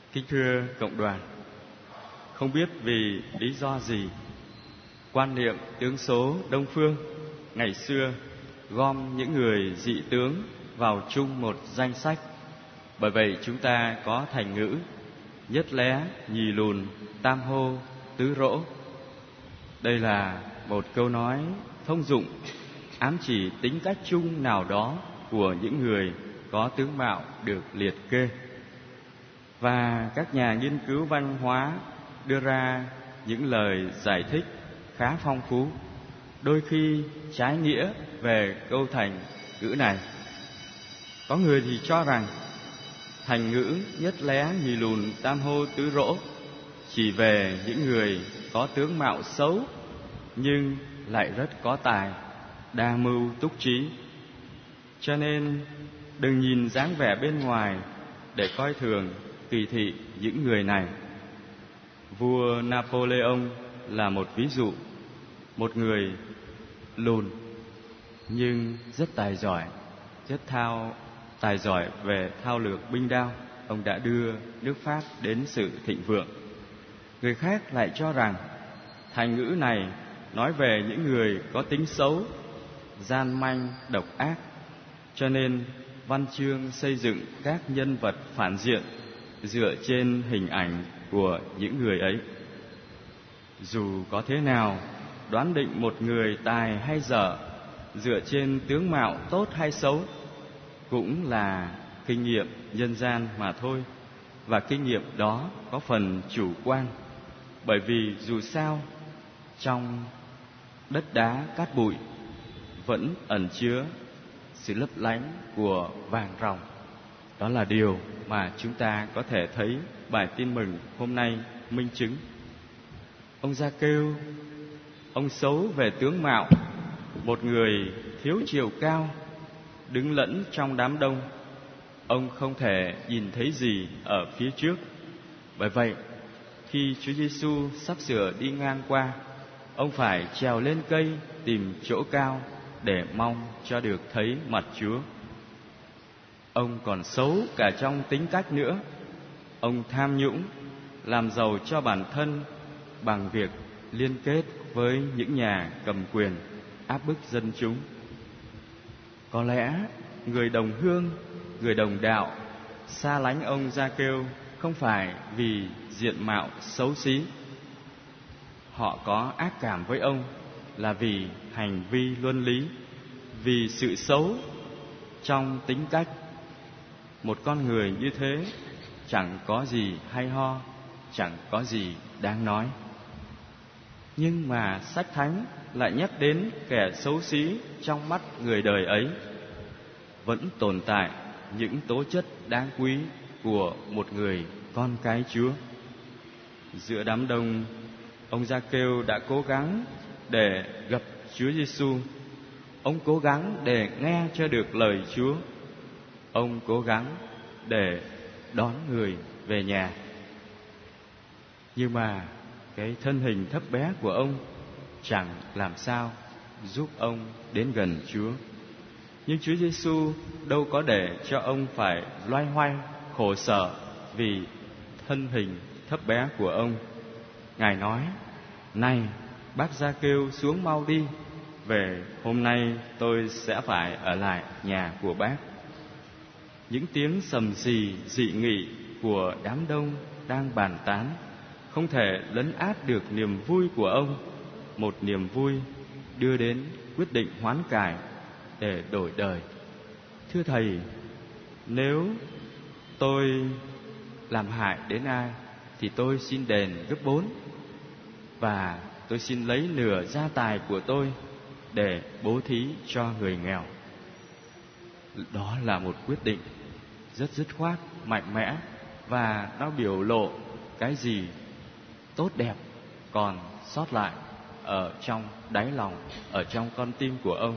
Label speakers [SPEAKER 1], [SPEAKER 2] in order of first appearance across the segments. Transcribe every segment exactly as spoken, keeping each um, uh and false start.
[SPEAKER 1] Kính thưa cộng đoàn, không biết vì lý do gì, quan niệm tướng số Đông phương ngày xưa gom những người dị tướng vào chung một danh sách. Bởi vậy chúng ta có thành ngữ nhất lé, nhì lùn, tam hô, tứ rỗ. Đây là một câu nói thông dụng ám chỉ tính cách chung nào đó của những người có tướng mạo được liệt kê. Và các nhà nghiên cứu văn hóa đưa ra những lời giải thích khá phong phú, đôi khi trái nghĩa về câu thành ngữ này. Có người thì cho rằng thành ngữ nhất lé, nhì lùn, tam hô, tứ rỗ chỉ về những người có tướng mạo xấu nhưng lại rất có tài, đa mưu túc trí. Cho nên đừng nhìn dáng vẻ bên ngoài để coi thường, kỳ thị những người này. Vua Napoleon là một ví dụ, một người lùn nhưng rất tài giỏi, rất thao tài giỏi về thao lược binh đao. Ông đã đưa nước Pháp đến sự thịnh vượng. Người khác lại cho rằng thành ngữ này nói về những người có tính xấu, gian manh, độc ác. Cho nên văn chương xây dựng các nhân vật phản diện dựa trên hình ảnh của những người ấy. Dù có thế nào, đoán định một người tài hay dở dựa trên tướng mạo tốt hay xấu cũng là kinh nghiệm nhân gian mà thôi. Và kinh nghiệm đó có phần chủ quan, bởi vì dù sao trong đất đá cát bụi vẫn ẩn chứa sự lấp lánh của vàng ròng. Đó là điều mà chúng ta có thể thấy bài tin mừng hôm nay minh chứng. Ông Gia-kêu, ông xấu về tướng mạo, một người thiếu chiều cao, đứng lẫn trong đám đông. Ông không thể nhìn thấy gì ở phía trước. Bởi vậy, khi Chúa Giêsu sắp sửa đi ngang qua, ông phải trèo lên cây tìm chỗ cao để mong cho được thấy mặt Chúa. Ông còn xấu cả trong tính cách nữa. Ông tham nhũng, làm giàu cho bản thân bằng việc liên kết với những nhà cầm quyền, áp bức dân chúng. Có lẽ người đồng hương, người đồng đạo xa lánh ông Gia-kêu không phải vì diện mạo xấu xí. Họ có ác cảm với ông là vì hành vi luân lý, vì sự xấu trong tính cách. Một con người như thế chẳng có gì hay ho, chẳng có gì đáng nói. Nhưng mà sách thánh lại nhắc đến kẻ xấu xí trong mắt người đời ấy. Vẫn tồn tại những tố chất đáng quý của một người con cái Chúa. Giữa đám đông, ông Gia-kêu đã cố gắng để gặp Chúa Giêsu. Ông cố gắng để nghe cho được lời Chúa. Ông cố gắng để đón người về nhà. Nhưng mà cái thân hình thấp bé của ông chẳng làm sao giúp ông đến gần Chúa. Nhưng Chúa Giêsu đâu có để cho ông phải loay hoay khổ sở vì thân hình thấp bé của ông. Ngài nói: "Này, bác Gia-kêu, xuống mau đi, về hôm nay tôi sẽ phải ở lại nhà của bác." Những tiếng sầm sì dị nghị của đám đông đang bàn tán không thể lấn át được niềm vui của ông, một niềm vui đưa đến quyết định hoán cải để đổi đời. Thưa Thầy, nếu tôi làm hại đến ai thì tôi xin đền gấp bốn, và tôi xin lấy nửa gia tài của tôi để bố thí cho người nghèo. Đó là một quyết định rất dứt khoát, mạnh mẽ, và nó biểu lộ cái gì tốt đẹp còn sót lại ở trong đáy lòng, ở trong con tim của ông.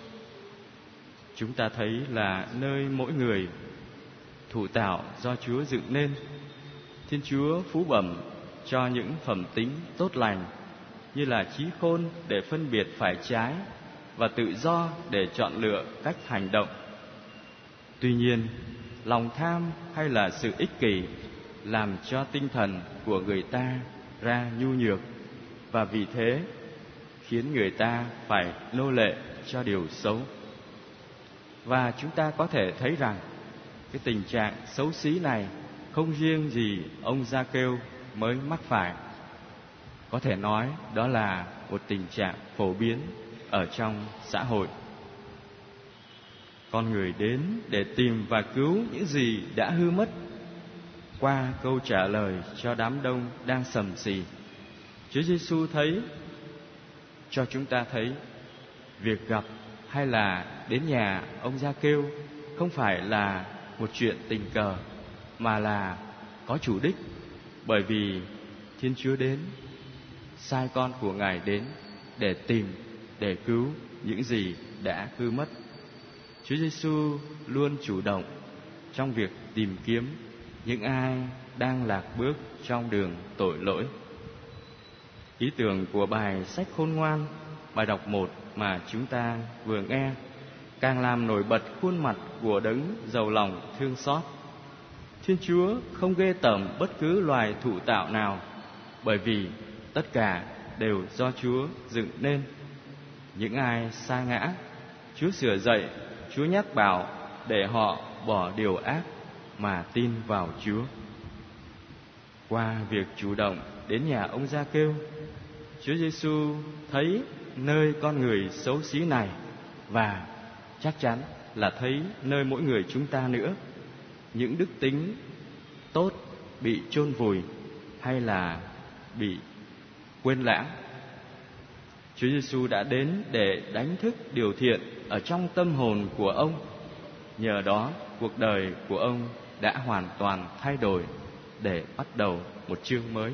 [SPEAKER 1] Chúng ta thấy là nơi mỗi người thụ tạo do Chúa dựng nên, Thiên Chúa phú bẩm cho những phẩm tính tốt lành như là trí khôn để phân biệt phải trái và tự do để chọn lựa cách hành động. Tuy nhiên, lòng tham hay là sự ích kỷ làm cho tinh thần của người ta ra nhu nhược, và vì thế khiến người ta phải nô lệ cho điều xấu. Và chúng ta có thể thấy rằng cái tình trạng xấu xí này không riêng gì ông Gia-kêu mới mắc phải. Có thể nói đó là một tình trạng phổ biến ở trong xã hội. Con người đến để tìm và cứu những gì đã hư mất. Qua câu trả lời cho đám đông đang sầm sì, Chúa Giêsu thấy cho chúng ta thấy việc gặp hay là đến nhà ông Gia-kêu không phải là một chuyện tình cờ, mà là có chủ đích. Bởi vì Thiên Chúa đến, sai con của Ngài đến để tìm, để cứu những gì đã hư mất. Chúa Giêsu luôn chủ động trong việc tìm kiếm những ai đang lạc bước trong đường tội lỗi. Ý tưởng của bài sách Khôn Ngoan, bài đọc một mà chúng ta vừa nghe, càng làm nổi bật khuôn mặt của đấng giàu lòng thương xót. Thiên Chúa không ghê tởm bất cứ loài thụ tạo nào, bởi vì tất cả đều do Chúa dựng nên. Những ai sa ngã, Chúa sửa dậy, Chúa nhắc bảo để họ bỏ điều ác mà tin vào Chúa. Qua việc chủ động đến nhà ông Gia-kêu, Chúa Giêsu thấy nơi con người xấu xí này, và chắc chắn là thấy nơi mỗi người chúng ta nữa, những đức tính tốt bị chôn vùi hay là bị quên lãng. Chúa Giêsu đã đến để đánh thức điều thiện ở trong tâm hồn của ông. Nhờ đó, cuộc đời của ông đã hoàn toàn thay đổi để bắt đầu một chương mới.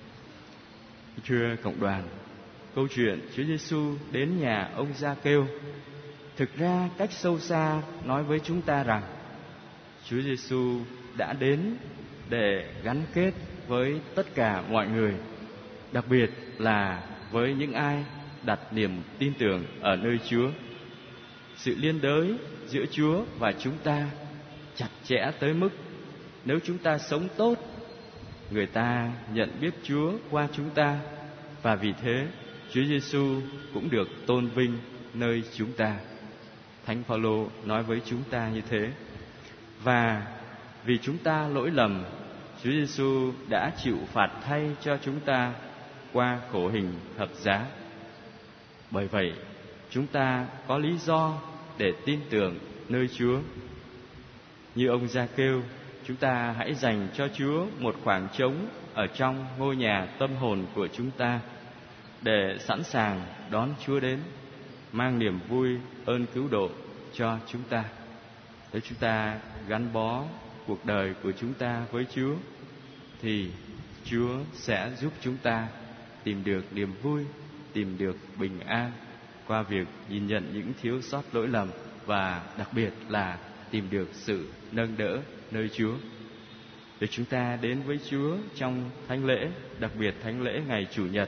[SPEAKER 1] Thưa cộng đoàn, câu chuyện Chúa Giêsu đến nhà ông Gia-kêu thực ra cách sâu xa nói với chúng ta rằng Chúa Giêsu đã đến để gắn kết với tất cả mọi người, đặc biệt là với những ai đặt niềm tin tưởng ở nơi Chúa. Sự liên đới giữa Chúa và chúng ta chặt chẽ tới mức nếu chúng ta sống tốt, người ta nhận biết Chúa qua chúng ta, và vì thế Chúa Giêsu cũng được tôn vinh nơi chúng ta. Thánh Phaolô nói với chúng ta như thế. Và vì chúng ta lỗi lầm, Chúa Giêsu đã chịu phạt thay cho chúng ta qua khổ hình thập giá. Bởi vậy, chúng ta có lý do để tin tưởng nơi Chúa. Như ông Gia-kêu, chúng ta hãy dành cho Chúa một khoảng trống ở trong ngôi nhà tâm hồn của chúng ta, để sẵn sàng đón Chúa đến, mang niềm vui ơn cứu độ cho chúng ta. Nếu chúng ta gắn bó cuộc đời của chúng ta với Chúa, thì Chúa sẽ giúp chúng ta tìm được niềm vui, tìm được bình an qua việc nhìn nhận những thiếu sót lỗi lầm, và đặc biệt là tìm được sự nâng đỡ nơi Chúa. Để chúng ta đến với Chúa trong thánh lễ, đặc biệt thánh lễ ngày Chủ nhật,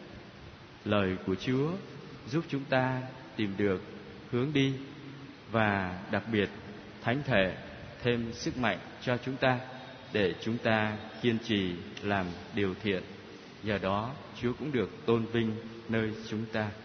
[SPEAKER 1] lời của Chúa giúp chúng ta tìm được hướng đi, và đặc biệt thánh thể thêm sức mạnh cho chúng ta để chúng ta kiên trì làm điều thiện. Nhờ đó Chúa cũng được tôn vinh nơi chúng ta.